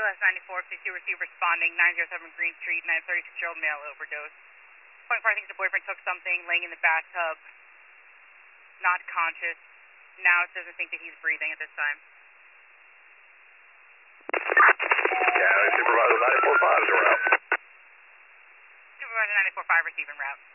Southwest 94, 52 receiver responding, 907 Green Street, 936-year-old male overdose. Point 4 thinks the boyfriend took something, laying in the bathtub, not conscious. Now it doesn't think that he's breathing at this time. County Supervisor 94.5 is en route. Supervisor 94.5 receiving route.